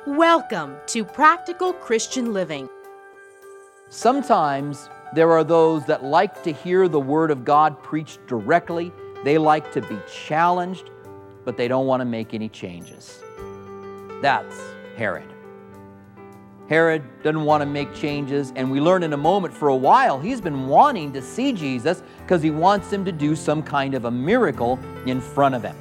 Welcome to Practical Christian Living. Sometimes there are those that like to hear the Word of God preached directly. They like to be challenged, but they don't want to make any changes. That's Herod. Herod doesn't want to make changes, and we learn in a moment for a while he's been wanting to see Jesus because he wants him to do some kind of a miracle in front of him.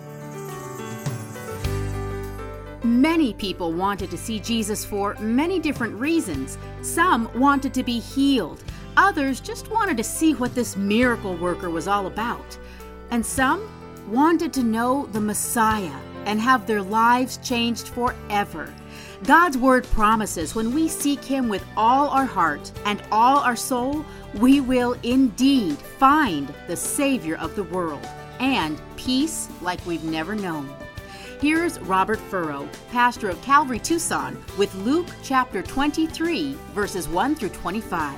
Many people wanted to see Jesus for many different reasons. Some wanted to be healed. Others just wanted to see what this miracle worker was all about. And some wanted to know the Messiah and have their lives changed forever. God's Word promises when we seek Him with all our heart and all our soul, we will indeed find the Savior of the world and peace like we've never known. Here's Robert Furrow, pastor of Calvary Tucson, with Luke chapter 23, verses 1 through 25.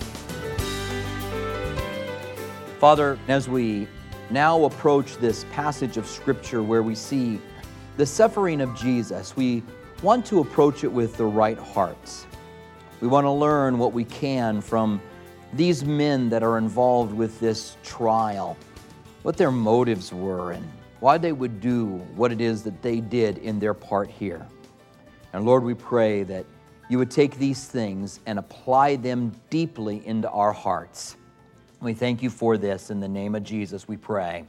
Father, as we now approach this passage of Scripture where we see the suffering of Jesus, we want to approach it with the right hearts. We want to learn what we can from these men that are involved with this trial, what their motives were and why they would do what it is that they did in their part here. And Lord, we pray that you would take these things and apply them deeply into our hearts. We thank you for this. In the name of Jesus, we pray.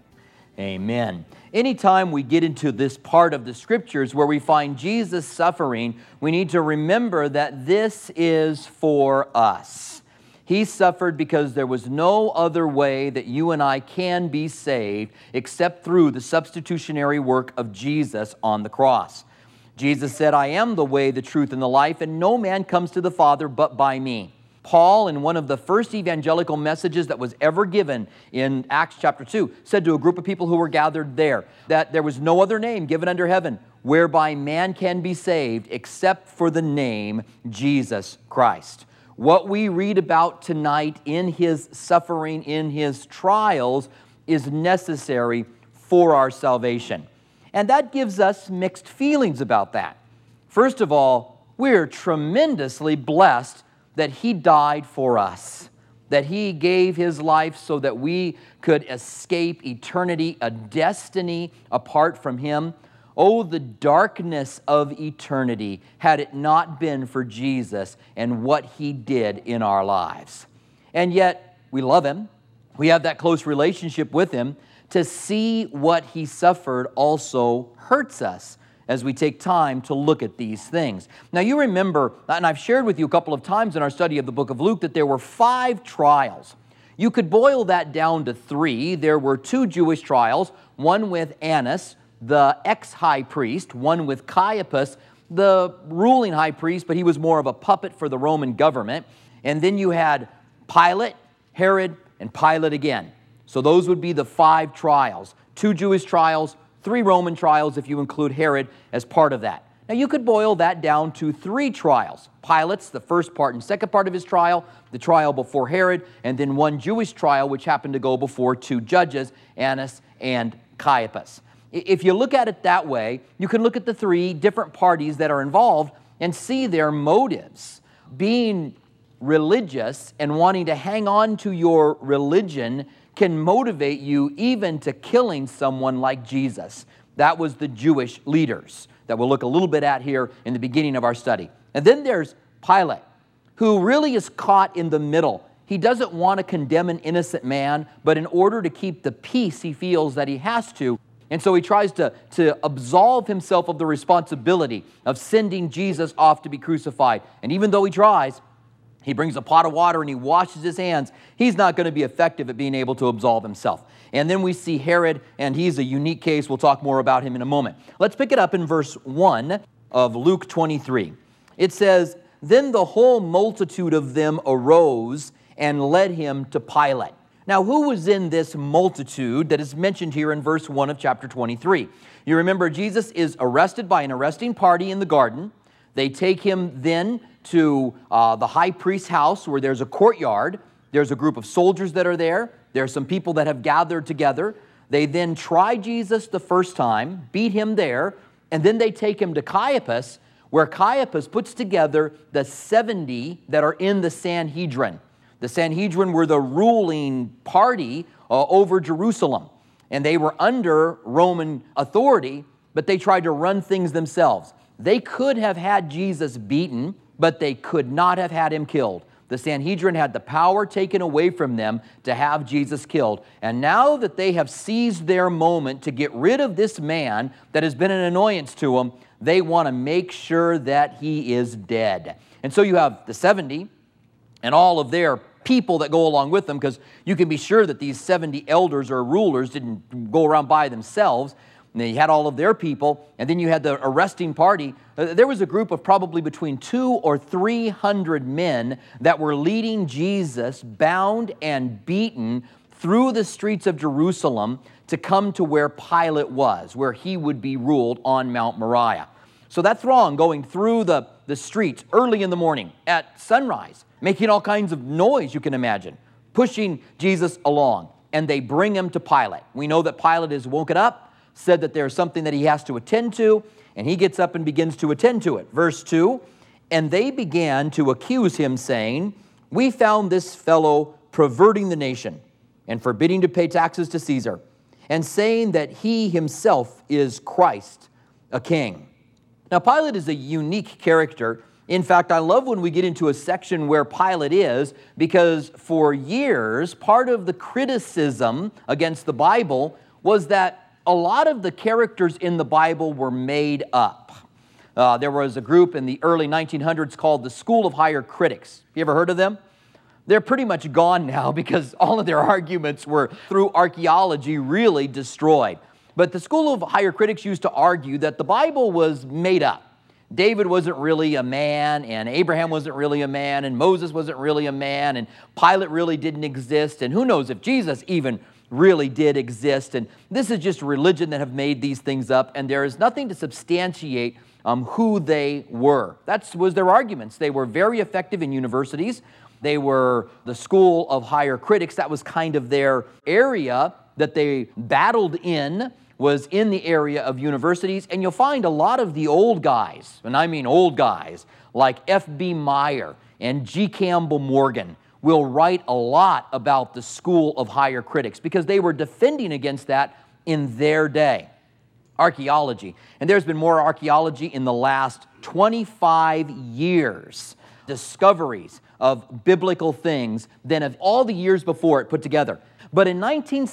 Amen. Anytime we get into this part of the Scriptures where we find Jesus suffering, we need to remember that this is for us. He suffered because there was no other way that you and I can be saved except through the substitutionary work of Jesus on the cross. Jesus said, "I am the way, the truth, and the life, and no man comes to the Father but by me." Paul, in one of the first evangelical messages that was ever given in Acts chapter 2, said to a group of people who were gathered there that there was no other name given under heaven whereby man can be saved except for the name Jesus Christ. What we read about tonight in his suffering, in his trials, is necessary for our salvation. And that gives us mixed feelings about that. First of all, we're tremendously blessed that he died for us, that he gave his life so that we could escape eternity, a destiny apart from him. Oh, the darkness of eternity had it not been for Jesus and what he did in our lives. And yet, we love him. We have that close relationship with him. To see what he suffered also hurts us as we take time to look at these things. Now you remember, and I've shared with you a couple of times in our study of the book of Luke, that there were 5 trials. You could boil that down to 3. There were 2 Jewish trials, one with Annas, the ex-high priest, one with Caiaphas, the ruling high priest, but he was more of a puppet for the Roman government. And then you had Pilate, Herod, and Pilate again. So those would be the 5 trials. 2 Jewish trials, 3 Roman trials if you include Herod as part of that. Now you could boil that down to 3 trials. Pilate's, the first part and second part of his trial, the trial before Herod, and then 1 Jewish trial which happened to go before 2 judges, Annas and Caiaphas. If you look at it that way, you can look at the 3 different parties that are involved and see their motives. Being religious and wanting to hang on to your religion can motivate you even to killing someone like Jesus. That was the Jewish leaders that we'll look a little bit at here in the beginning of our study. And then there's Pilate, who really is caught in the middle. He doesn't want to condemn an innocent man, but in order to keep the peace, he feels that he has to. And so he tries to absolve himself of the responsibility of sending Jesus off to be crucified. And even though he tries, he brings a pot of water and he washes his hands. He's not going to be effective at being able to absolve himself. And then we see Herod, and he's a unique case. We'll talk more about him in a moment. Let's pick it up in verse 1 of Luke 23. It says, "Then the whole multitude of them arose and led him to Pilate." Now, who was in this multitude that is mentioned here in verse 1 of chapter 23? You remember Jesus is arrested by an arresting party in the garden. They take him then to the high priest's house where there's a courtyard. There's a group of soldiers that are there. There are some people that have gathered together. They then try Jesus the first time, beat him there, and then they take him to Caiaphas, where Caiaphas puts together the 70 that are in the Sanhedrin. The Sanhedrin were the ruling party over Jerusalem, and they were under Roman authority, but they tried to run things themselves. They could have had Jesus beaten, but they could not have had him killed. The Sanhedrin had the power taken away from them to have Jesus killed. And now that they have seized their moment to get rid of this man that has been an annoyance to them, they want to make sure that he is dead. And so you have the 70 and all of their people that go along with them, because you can be sure that these 70 elders or rulers didn't go around by themselves. And you had all of their people, and then you had the arresting party. There was a group of probably between 200 or 300 men that were leading Jesus bound and beaten through the streets of Jerusalem to come to where Pilate was, where he would be ruled on Mount Moriah. So that throng going through the streets early in the morning at sunrise, making all kinds of noise, you can imagine, pushing Jesus along, and they bring him to Pilate. We know that Pilate is woken up, said that there's something that he has to attend to, and he gets up and begins to attend to it. Verse 2, and they began to accuse him, saying, we found this fellow perverting the nation and forbidding to pay taxes to Caesar, and saying that he himself is Christ, a king. Now, Pilate is a unique character. In fact, I love when we get into a section where Pilate is, because for years, part of the criticism against the Bible was that a lot of the characters in the Bible were made up. There was a group in the early 1900s called the School of Higher Critics. You ever heard of them? They're pretty much gone now because all of their arguments were, through archaeology, really destroyed. But the School of Higher Critics used to argue that the Bible was made up. David wasn't really a man, and Abraham wasn't really a man, and Moses wasn't really a man, and Pilate really didn't exist, and who knows if Jesus even really did exist. And this is just religion that have made these things up, and there is nothing to substantiate who they were. That was their arguments. They were very effective in universities. They were the School of Higher Critics. That was kind of their area that they battled in, was in the area of universities. And you'll find a lot of the old guys, and I mean old guys, like F.B. Meyer and G. Campbell Morgan, will write a lot about the School of Higher Critics because they were defending against that in their day. Archaeology. And there's been more archaeology in the last 25 years. Discoveries of biblical things than of all the years before it put together. But in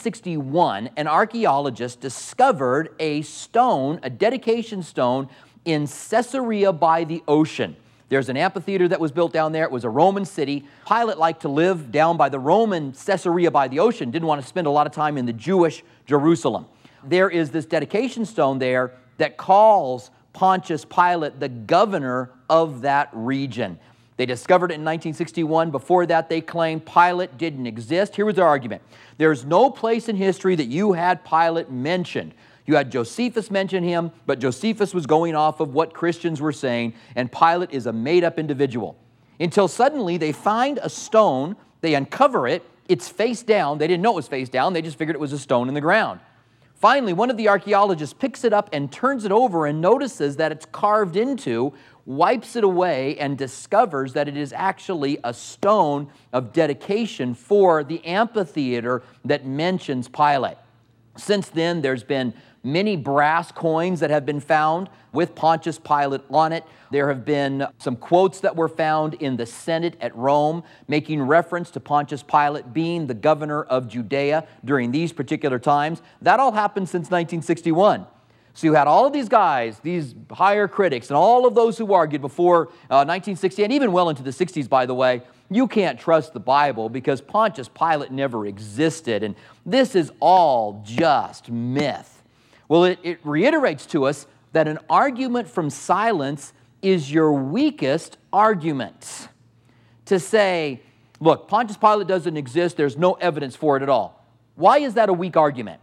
1961, an archaeologist discovered a stone, a dedication stone, in Caesarea by the ocean. There's an amphitheater that was built down there. It was a Roman city. Pilate liked to live down by the Roman Caesarea by the ocean, didn't want to spend a lot of time in the Jewish Jerusalem. There is this dedication stone there that calls Pontius Pilate the governor of that region. They discovered it in 1961. Before that, they claimed Pilate didn't exist. Here was their argument. There's no place in history that you had Pilate mentioned. You had Josephus mention him, but Josephus was going off of what Christians were saying, and Pilate is a made-up individual. Until suddenly they find a stone, they uncover it, it's face down. They didn't know it was face down, they just figured it was a stone in the ground. Finally, one of the archaeologists picks it up and turns it over and notices that it's carved into, wipes it away, and discovers that it is actually a stone of dedication for the amphitheater that mentions Pilate. Since then, there's been many brass coins that have been found with Pontius Pilate on it. There have been some quotes that were found in the Senate at Rome making reference to Pontius Pilate being the governor of Judea during these particular times. That all happened since 1961. So you had all of these guys, these higher critics, and all of those who argued before 1960, and even well into the 60s, by the way, you can't trust the Bible because Pontius Pilate never existed, and this is all just myth. Well, it reiterates to us that an argument from silence is your weakest argument. To say, look, Pontius Pilate doesn't exist, there's no evidence for it at all. Why is that a weak argument?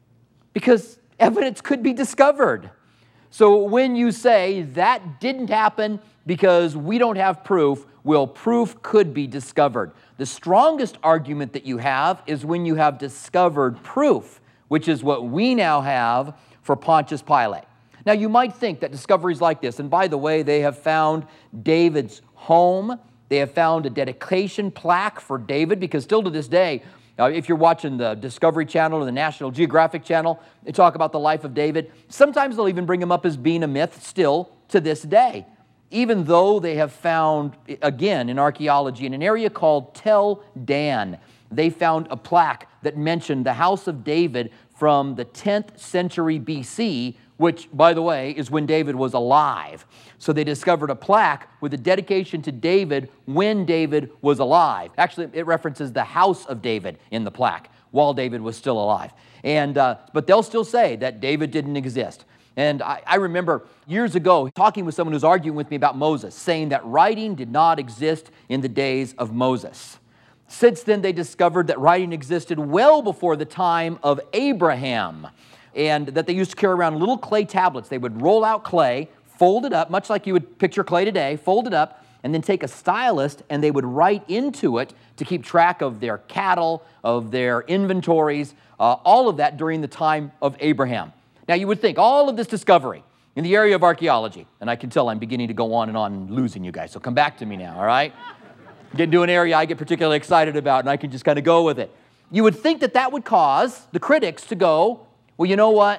Because evidence could be discovered. So when you say that didn't happen because we don't have proof, well, proof could be discovered. The strongest argument that you have is when you have discovered proof, which is what we now have for Pontius Pilate. Now, you might think that discoveries like this, and by the way, they have found David's home. They have found a dedication plaque for David, because still to this day, if you're watching the Discovery Channel or the National Geographic Channel, they talk about the life of David. Sometimes they'll even bring him up as being a myth still to this day, even though they have found, again, in archaeology, in an area called Tel Dan, they found a plaque that mentioned the house of David from the 10th century BC, which, by the way, is when David was alive. So they discovered a plaque with a dedication to David when David was alive. Actually, it references the house of David in the plaque while David was still alive. But they'll still say that David didn't exist. And I remember years ago talking with someone who was arguing with me about Moses, saying that writing did not exist in the days of Moses. Since then, they discovered that writing existed well before the time of Abraham, and that they used to carry around little clay tablets. They would roll out clay, fold it up, much like you would picture clay today, fold it up, and then take a stylus, and they would write into it to keep track of their cattle, of their inventories, all of that during the time of Abraham. Now, you would think all of this discovery in the area of archaeology, and I can tell I'm beginning to go on and losing you guys, so come back to me now, all right? Get into an area I get particularly excited about, and I can just kind of go with it. You would think that that would cause the critics to go, well, you know what?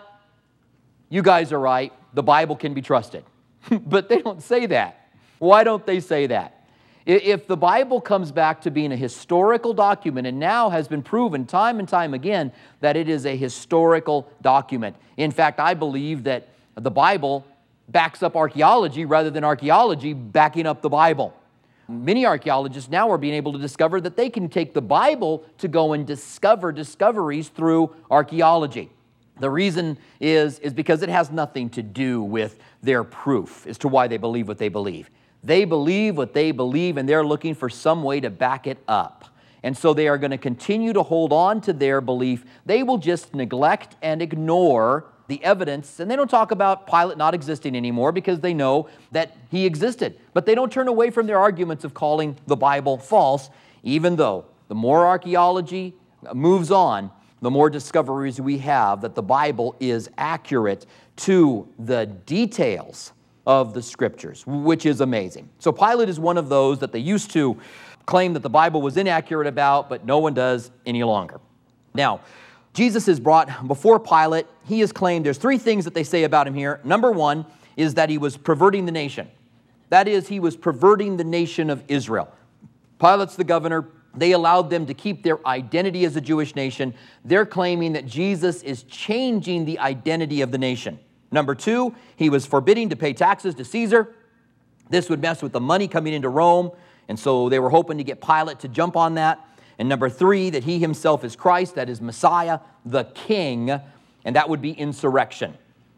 You guys are right. The Bible can be trusted. But they don't say that. Why don't they say that? If the Bible comes back to being a historical document, and now has been proven time and time again that it is a historical document. In fact, I believe that the Bible backs up archaeology rather than archaeology backing up the Bible. Many archaeologists now are being able to discover that they can take the Bible to go and discover discoveries through archaeology. The reason is because it has nothing to do with their proof as to why they believe what they believe. They believe what they believe, and they're looking for some way to back it up. And so they are going to continue to hold on to their belief. They will just neglect and ignore the evidence, and they don't talk about Pilate not existing anymore because they know that he existed. But they don't turn away from their arguments of calling the Bible false, even though the more archaeology moves on, the more discoveries we have that the Bible is accurate to the details of the Scriptures, which is amazing. So Pilate is one of those that they used to claim that the Bible was inaccurate about, but no one does any longer. Now, Jesus is brought before Pilate. He is claimed, there's three things that they say about him here. Number one is that he was perverting the nation. That is, he was perverting the nation of Israel. Pilate's the governor. They allowed them to keep their identity as a Jewish nation. They're claiming that Jesus is changing the identity of the nation. Number two, he was forbidding to pay taxes to Caesar. This would mess with the money coming into Rome, and so they were hoping to get Pilate to jump on that. And number three, that he himself is Christ, that is Messiah, the King, and that would be insurrection.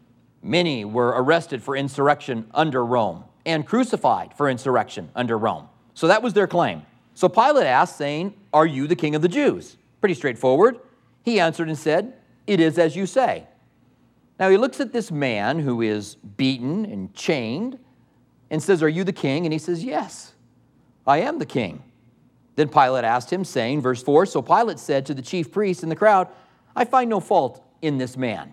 Many were arrested for insurrection under Rome and crucified for insurrection under Rome. So that was their claim. So Pilate asked, saying, "Are you the King of the Jews?" Pretty straightforward. He answered and said, "It is as you say." Now he looks at this man who is beaten and chained and says, "Are you the king?" And he says, "Yes, I am the king." Then Pilate asked him, saying, verse 4, "So Pilate said to the chief priests and the crowd, I find no fault in this man."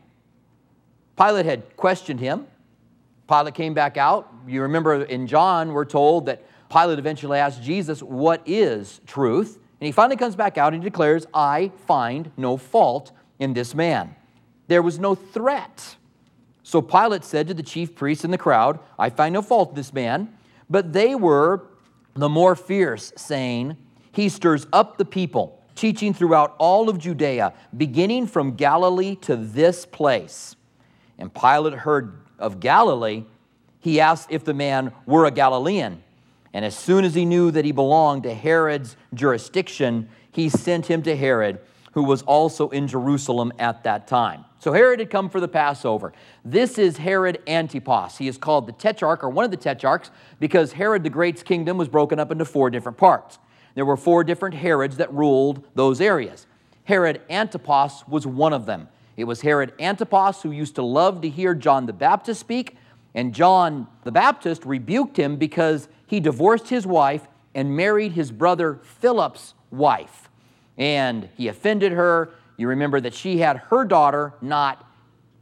Pilate had questioned him. Pilate came back out. You remember in John, we're told that Pilate eventually asked Jesus, "What is truth?" And he finally comes back out and he declares, "I find no fault in this man." There was no threat. So Pilate said to the chief priests and the crowd, "I find no fault in this man." But they were the more fierce, saying, "He stirs up the people, teaching throughout all of Judea, beginning from Galilee to this place." And Pilate heard of Galilee. He asked if the man were a Galilean. And as soon as he knew that he belonged to Herod's jurisdiction, he sent him to Herod, who was also in Jerusalem at that time. So Herod had come for the Passover. This is Herod Antipas. He is called the Tetrarch, or one of the Tetrarchs, because Herod the Great's kingdom was broken up into 4 different parts. There were 4 different Herods that ruled those areas. Herod Antipas was one of them. It was Herod Antipas who used to love to hear John the Baptist speak, and John the Baptist rebuked him because he divorced his wife and married his brother Philip's wife. And he offended her. You remember that she had her daughter not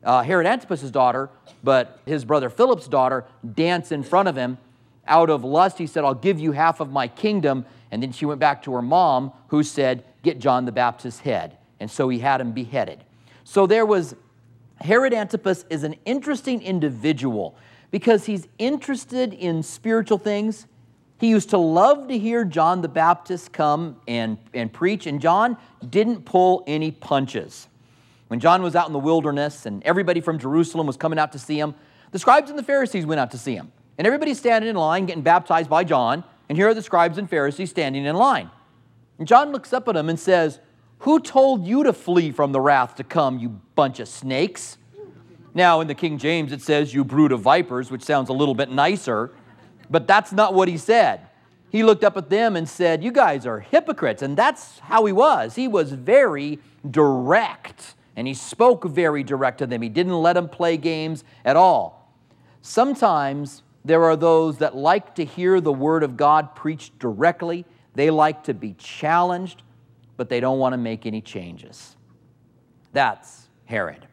Herod Antipas' daughter, but his brother Philip's daughter, dance in front of him. Out of lust, he said, I'll give you half of my kingdom. And then she went back to her mom, who said, get John the Baptist's head. And so he had him beheaded. So there was, Herod Antipas is an interesting individual because he's interested in spiritual things. He used to love to hear John the Baptist come and preach, and John didn't pull any punches. When John was out in the wilderness and everybody from Jerusalem was coming out to see him, the scribes and the Pharisees went out to see him. And everybody's standing in line getting baptized by John, and here are the scribes and Pharisees standing in line. And John looks up at them and says, who told you to flee from the wrath to come, you bunch of snakes? Now, in the King James, it says, you brood of vipers, which sounds a little bit nicer, but that's not what he said. He looked up at them and said, you guys are hypocrites, and that's how he was. He was very direct, and he spoke very direct to them. He didn't let them play games at all. Sometimes there are those that like to hear the Word of God preached directly. They like to be challenged, but they don't want to make any changes. That's Herod.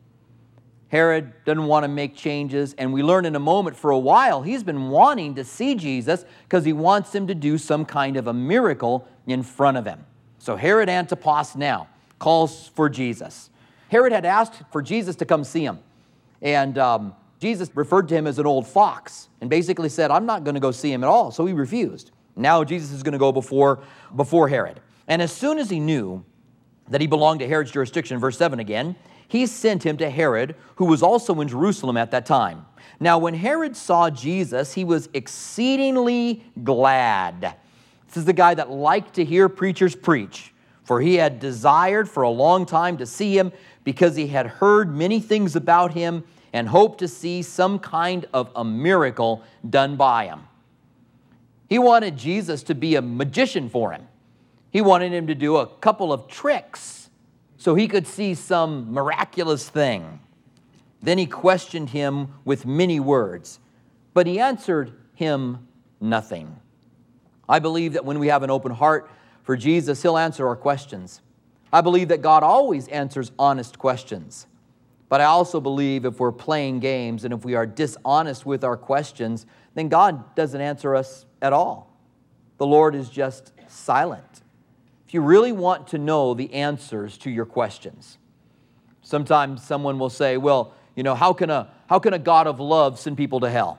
Herod doesn't want to make changes, and we learn in a moment for a while he's been wanting to see Jesus because he wants him to do some kind of a miracle in front of him. So Herod Antipas now calls for Jesus. Herod had asked for Jesus to come see him, and Jesus referred to him as an old fox and basically said, I'm not going to go see him at all, so he refused. Now Jesus is going to go before Herod. And as soon as he knew that he belonged to Herod's jurisdiction, verse 7 again, he sent him to Herod, who was also in Jerusalem at that time. Now when Herod saw Jesus, he was exceedingly glad. This is the guy that liked to hear preachers preach, for he had desired for a long time to see him because he had heard many things about him and hoped to see some kind of a miracle done by him. He wanted Jesus to be a magician for him. He wanted him to do a couple of tricks so he could see some miraculous thing. Then he questioned him with many words, but he answered him nothing. I believe that when we have an open heart for Jesus, he'll answer our questions. I believe that God always answers honest questions. But I also believe if we're playing games and if we are dishonest with our questions, then God doesn't answer us at all. The Lord is just silent. If you really want to know the answers to your questions, sometimes someone will say, well, how can a God of love send people to hell?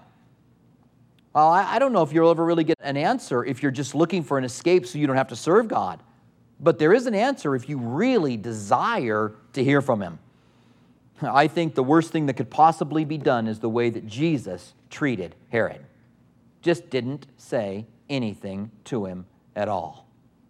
Well, I don't know if you'll ever really get an answer if you're just looking for an escape so you don't have to serve God. But there is an answer if you really desire to hear from him. I think the worst thing that could possibly be done is the way that Jesus treated Herod. Just didn't say anything to him at all.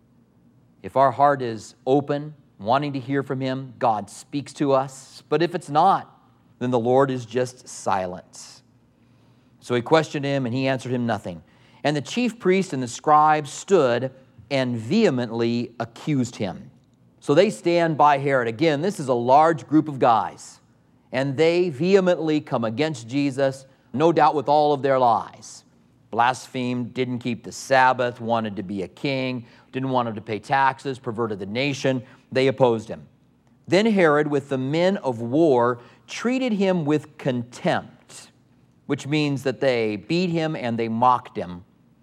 If our heart is open, wanting to hear from him, God speaks to us. But if it's not, then the Lord is just silent. So he questioned him, and he answered him nothing. And the chief priests and the scribes stood and vehemently accused him. So they stand by Herod. Again, this is a large group of guys, and they vehemently come against Jesus, no doubt with all of their lies. Blasphemed, didn't keep the Sabbath, wanted to be a king, didn't want him to pay taxes, perverted the nation. They opposed him. Then Herod, with the men of war, treated him with contempt, which means that they beat him and they mocked him.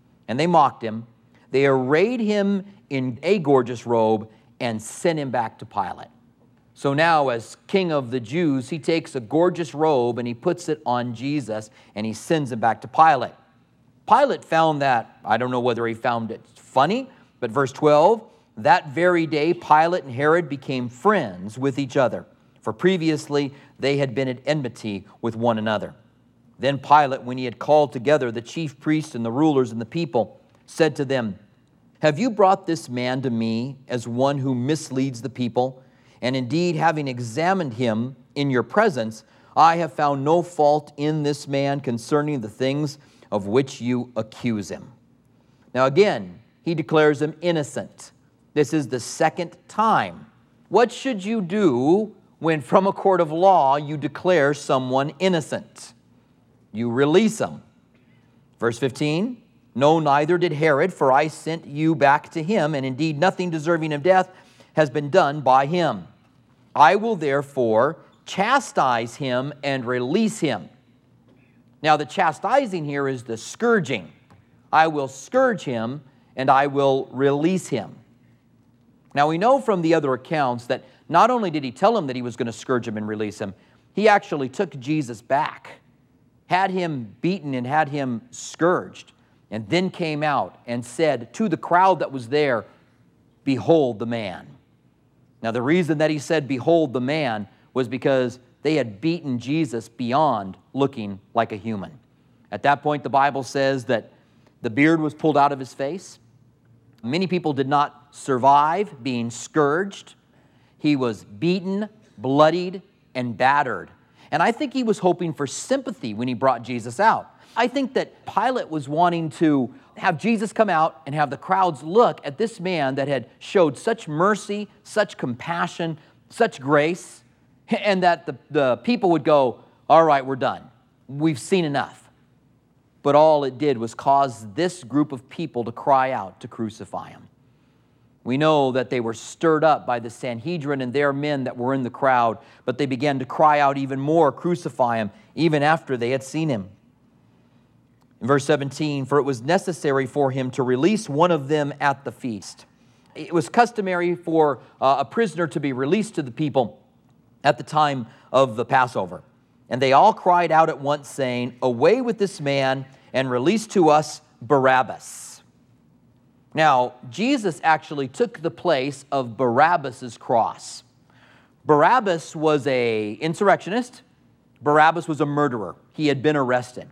They arrayed him in a gorgeous robe and sent him back to Pilate. So now, as king of the Jews, he takes a gorgeous robe and he puts it on Jesus and he sends him back to Pilate. Pilate found that, I don't know whether he found it funny, but verse 12, that very day Pilate and Herod became friends with each other, for previously they had been at enmity with one another. Then Pilate, when he had called together the chief priests and the rulers and the people, said to them, have you brought this man to me as one who misleads the people? And indeed, having examined him in your presence, I have found no fault in this man concerning the things of which you accuse him. Now again, he declares him innocent. This is the second time. What should you do when from a court of law you declare someone innocent? You release him. Verse 15, no, neither did Herod, for I sent you back to him, and indeed nothing deserving of death has been done by him. I will therefore chastise him and release him. Now, the chastising here is the scourging. I will scourge him and I will release him. Now, we know from the other accounts that not only did he tell him that he was going to scourge him and release him, he actually took Jesus back, had him beaten and had him scourged, and then came out and said to the crowd that was there, "Behold the man." Now, the reason that he said, "Behold the man," was because they had beaten Jesus beyond looking like a human. At that point, the Bible says that the beard was pulled out of his face. Many people did not survive being scourged. He was beaten, bloodied, and battered. And I think he was hoping for sympathy when he brought Jesus out. I think that Pilate was wanting to have Jesus come out and have the crowds look at this man that had showed such mercy, such compassion, such grace, and that the people would go, "All right, we're done. We've seen enough." But all it did was cause this group of people to cry out to crucify him. We know that they were stirred up by the Sanhedrin and their men that were in the crowd, but they began to cry out even more, "Crucify him," even after they had seen him. In verse 17, "For it was necessary for him to release one of them at the feast." It was customary for a prisoner to be released to the people at the time of the Passover. And they all cried out at once, saying, "Away with this man, and release to us Barabbas." Now, Jesus actually took the place of Barabbas' cross. Barabbas was an insurrectionist. Barabbas was a murderer. He had been arrested.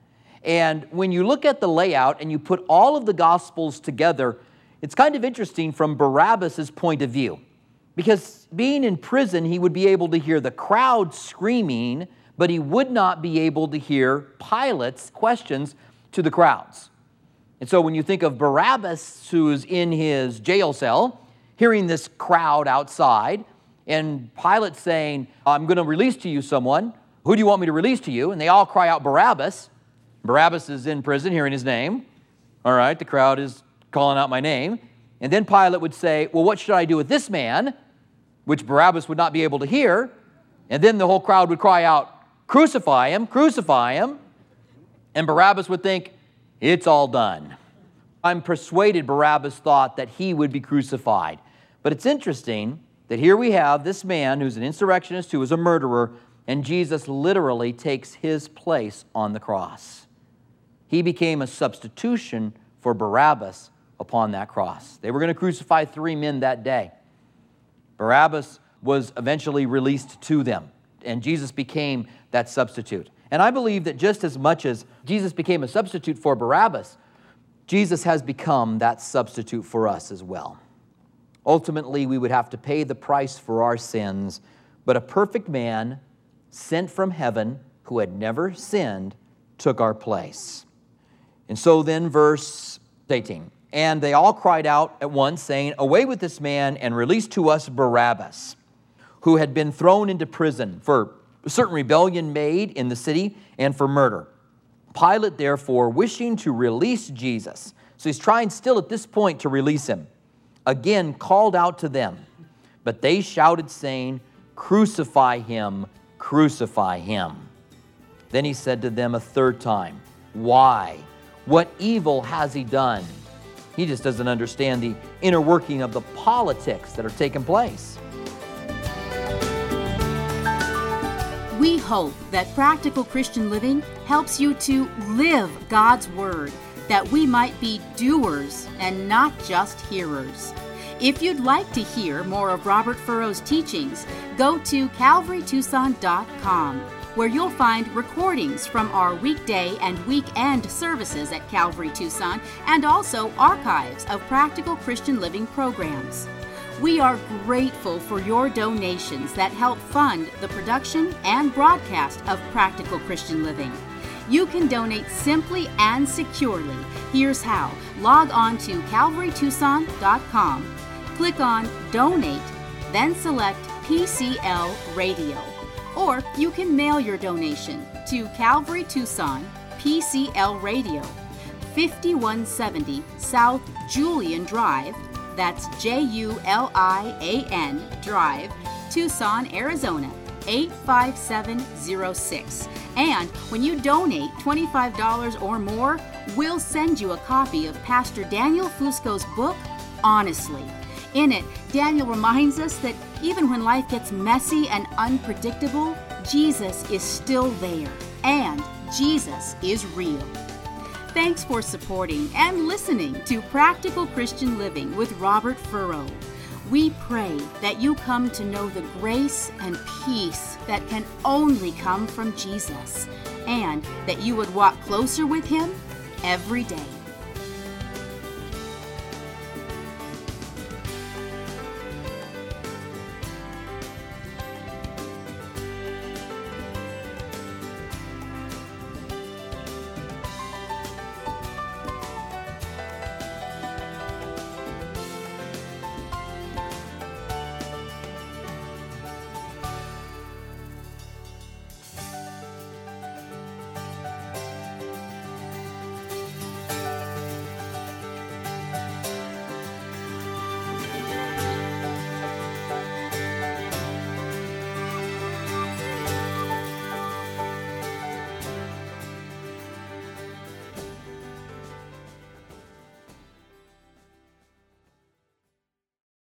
And when you look at the layout and you put all of the Gospels together, it's kind of interesting from Barabbas' point of view. Because being in prison, he would be able to hear the crowd screaming, but he would not be able to hear Pilate's questions to the crowds. And so when you think of Barabbas, who's in his jail cell, hearing this crowd outside, and Pilate saying, "I'm going to release to you someone. Who do you want me to release to you?" And they all cry out, "Barabbas." Barabbas is in prison, hearing his name. All right, the crowd is calling out my name. And then Pilate would say, "Well, what should I do with this man?" Which Barabbas would not be able to hear. And then the whole crowd would cry out, "Crucify him, crucify him." And Barabbas would think, "It's all done." I'm persuaded Barabbas thought that he would be crucified. But it's interesting that here we have this man who's an insurrectionist, who is a murderer, and Jesus literally takes his place on the cross. He became a substitution for Barabbas upon that cross. They were going to crucify 3 men that day. Barabbas was eventually released to them, and Jesus became that substitute. And I believe that just as much as Jesus became a substitute for Barabbas, Jesus has become that substitute for us as well. Ultimately, we would have to pay the price for our sins, but a perfect man sent from heaven who had never sinned took our place. And so then verse 18, "And they all cried out at once, saying, 'Away with this man, and release to us Barabbas, who had been thrown into prison for a certain rebellion made in the city and for murder.' Pilate, therefore, wishing to release Jesus," so he's trying still at this point to release him, "again called out to them. But they shouted, saying, 'Crucify him, crucify him.' Then he said to them a third time, 'Why? What evil has he done?'" He just doesn't understand the inner working of the politics that are taking place. We hope that Practical Christian Living helps you to live God's Word, that we might be doers and not just hearers. If you'd like to hear more of Robert Furrow's teachings, go to calvarytucson.com, where you'll find recordings from our weekday and weekend services at Calvary Tucson, and also archives of Practical Christian Living programs. We are grateful for your donations that help fund the production and broadcast of Practical Christian Living. You can donate simply and securely. Here's how. Log on to calvarytucson.com, click on Donate, then select PCL Radio. Or you can mail your donation to Calvary Tucson, PCL Radio, 5170 South Julian Drive, that's Julian Drive, Tucson, Arizona, 85706. And when you donate $25 or more, we'll send you a copy of Pastor Daniel Fusco's book, Honestly. In it, Daniel reminds us that even when life gets messy and unpredictable, Jesus is still there, and Jesus is real. Thanks for supporting and listening to Practical Christian Living with Robert Furrow. We pray that you come to know the grace and peace that can only come from Jesus, and that you would walk closer with Him every day.